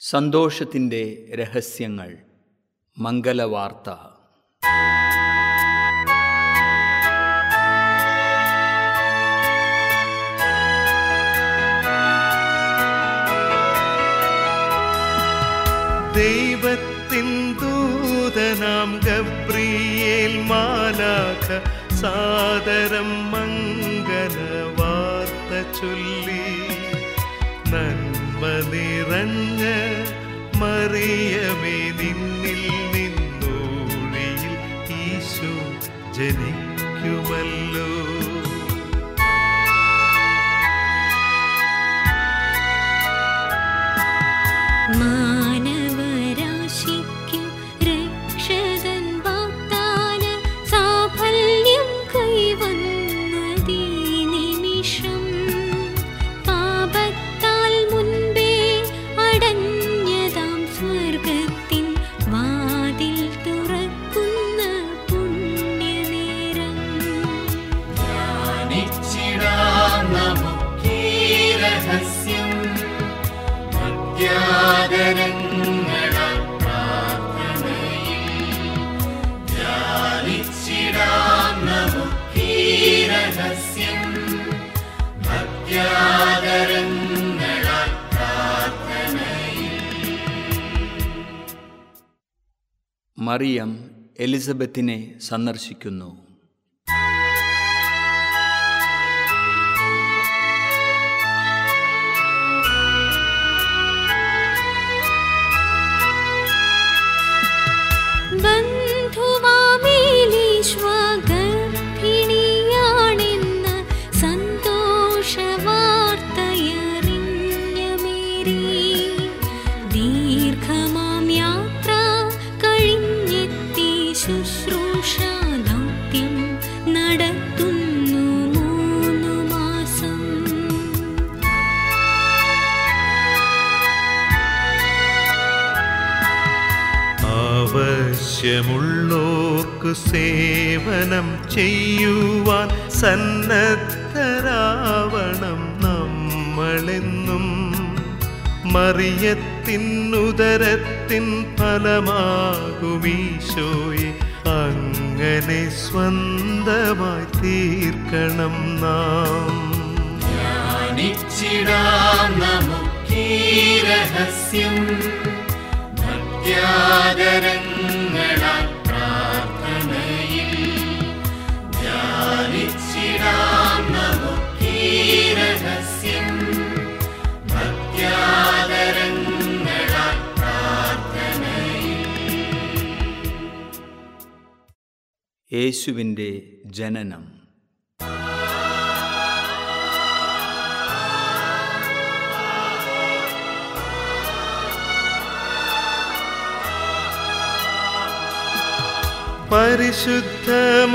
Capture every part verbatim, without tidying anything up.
സന്തോഷത്തിൻ്റെ രഹസ്യങ്ങൾ. മംഗലവാർത്ത. ദൈവത്തിൻ ദൂതനാം ഗബ്രിയേൽ മാലാഖ സാദരം മംഗലവാർത്ത ചൊല്ലി. നന്മ നിറഞ്ഞ മറിയമേ, നിന്നിൽ നിന്നൂഴിയിൽ ഈശോ ജനിക്കുമല്ലോ. മറിയം എലിസബത്തിനെ സന്ദർശിക്കുന്നു. ആവശ്യമുള്ളോർക്കു സേവനം ചെയ്യുവാൻ സന്നദ്ധരാവണം നമ്മളെന്നും. മറിയത്തിനുദരത്തിൻ ഫലമാകുമീശോയെ അങ്ങനെ സ്വന്തമായി തീർക്കണം നാം. ധ്യാനിച്ചിടാം നമുക്കീ രഹസ്യം. ഭക്ത്യാദരങ്ങളാൽ പ്രാർത്ഥനയിൽ ധ്യാനിച്ചിടാം നമുക്കീ രഹസ്യം. ഭക്ത്യാദരങ്ങളാൽ പ്രാർത്ഥനയിൽ. യേശുവിൻ്റെ ജനനം. പരിശുദ്ധ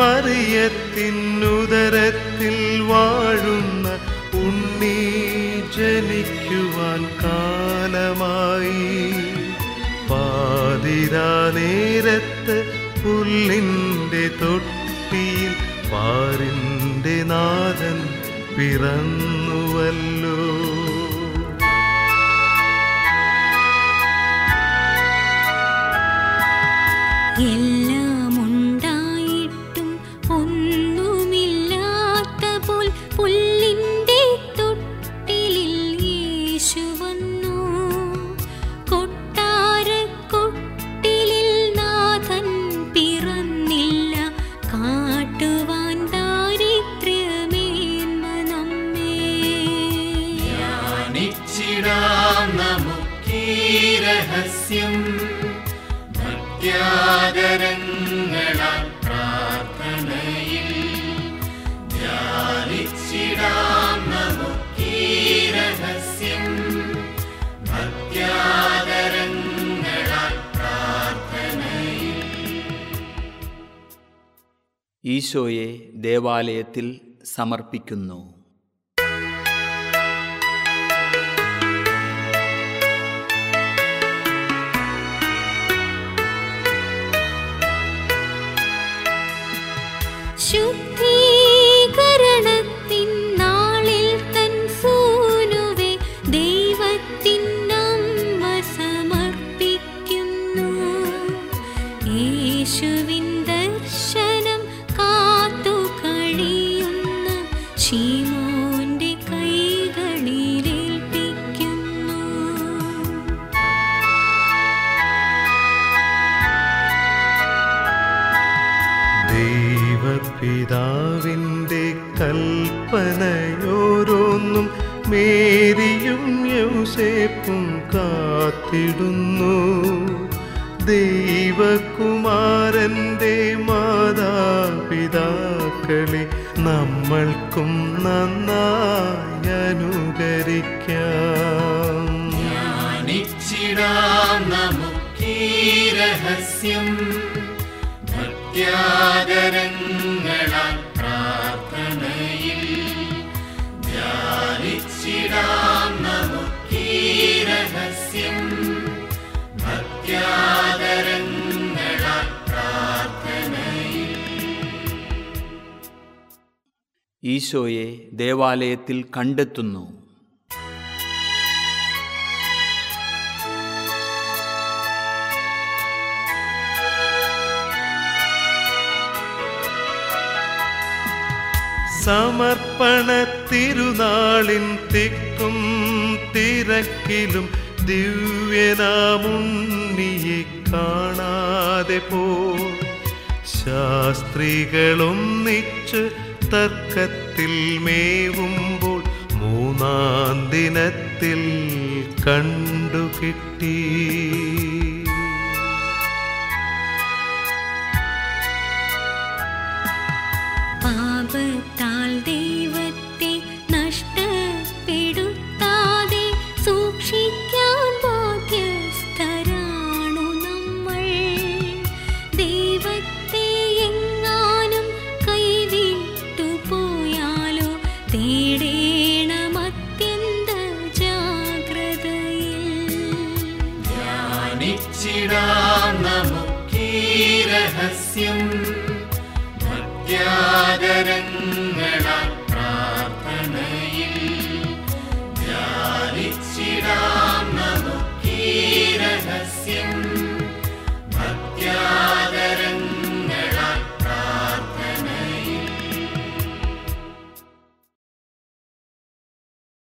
മറിയത്തിനുദരത്തിൽ വാഴുന്ന ഉണ്ണി ജനിക്കുവാൻ കാലമായി. പാതിരാനേരത്ത് പുല്ലിൻ്റെ തൊട്ടിയിൽ പാരിൻ്റെ നാഥൻ പിറന്നുവല്ലോ. ഭക്ത്യാദരങ്ങളാൽ പ്രാർത്ഥനയിൽ ധ്യാനിച്ചിടാം നമുക്കീ രഹസ്യം. ഭക്ത്യാദരങ്ങളാൽ പ്രാർത്ഥനയിൽ. ഈശോയെ ദേവാലയത്തിൽ സമർപ്പിക്കുന്നു. ശുദ്ധീകരണത്തിൻ നാളിൽ തൻ സൂനുവേ ദൈവത്തിൻ അമ്മ സമ എന്നേക്കും കാത്തിടുന്നു. ദൈവകുമാരന്റെ മാതാപിതാക്കളെ നമ്മൾക്കും നന്നായി അനുകരിക്കാം. ധ്യാനിച്ചിടാം നമുക്കീ രഹസ്യം ഭക്ത്യാദരങ്ങളാൽ പ്രാർത്ഥനയിൽ. ധ്യാനിച്ചിടാം നമുക്കീ രഹസ്യം ഭക്ത്യാദരങ്ങളാൽ പ്രാർത്ഥനയിൽ. ഈശോയെ ദേവാലയത്തിൽ കണ്ടെത്തുന്നു. സമർപ്പണ തിരുനാളിൻ തിക്കും തിരക്കിലും ദിവ്യനാമുണ്ണിയെ കാണാതെ പോ. ശാസ്ത്രികളൊന്നിച്ച് തർക്കത്തിൽ മേവുമ്പോൾ മൂന്നാം ദിനത്തിൽ കണ്ടുകിട്ടി. പാപത്താൽ ദൈവത്തെ നഷ്ടപ്പെടുത്താതെ സൂക്ഷിക്കാൻ ബാധ്യസ്ഥരാണു നമ്മൾ. ദൈവത്തെ എങ്ങാനും കൈവിട്ടു പോയാലോ തേടേണം അത്യന്ത ജാഗ്രതയിൽ. ധ്യാനിച്ചിടാം നമുക്കീ രഹസ്യം ഭക്ത്യാദരങ്ങളാൽ പ്രാർത്ഥനയിൽ. ധ്യാനിച്ചിടാം നമുക്കീ രഹസ്യം